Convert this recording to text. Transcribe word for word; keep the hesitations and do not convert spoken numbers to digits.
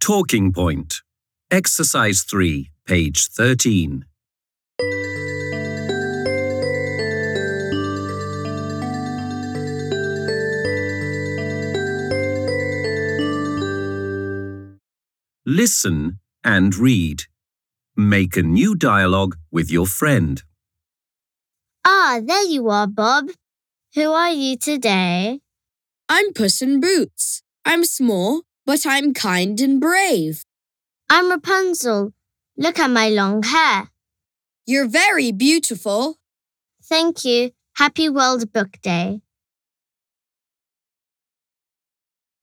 Talking point. Exercise three, page thirteen. Listen and read. Make a new dialogue with your friend. Ah, there you are, Bob. Who are you today? I'm Puss in Boots. I'm small, but I'm kind and brave. I'm Rapunzel. Look at my long hair. You're very beautiful. Thank you. Happy World Book Day.